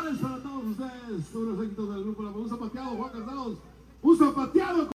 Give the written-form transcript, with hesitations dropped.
Felicidades para todos ustedes, todos los éxitos del grupo La Medusa Pateado, Juan Casados, un zapateado.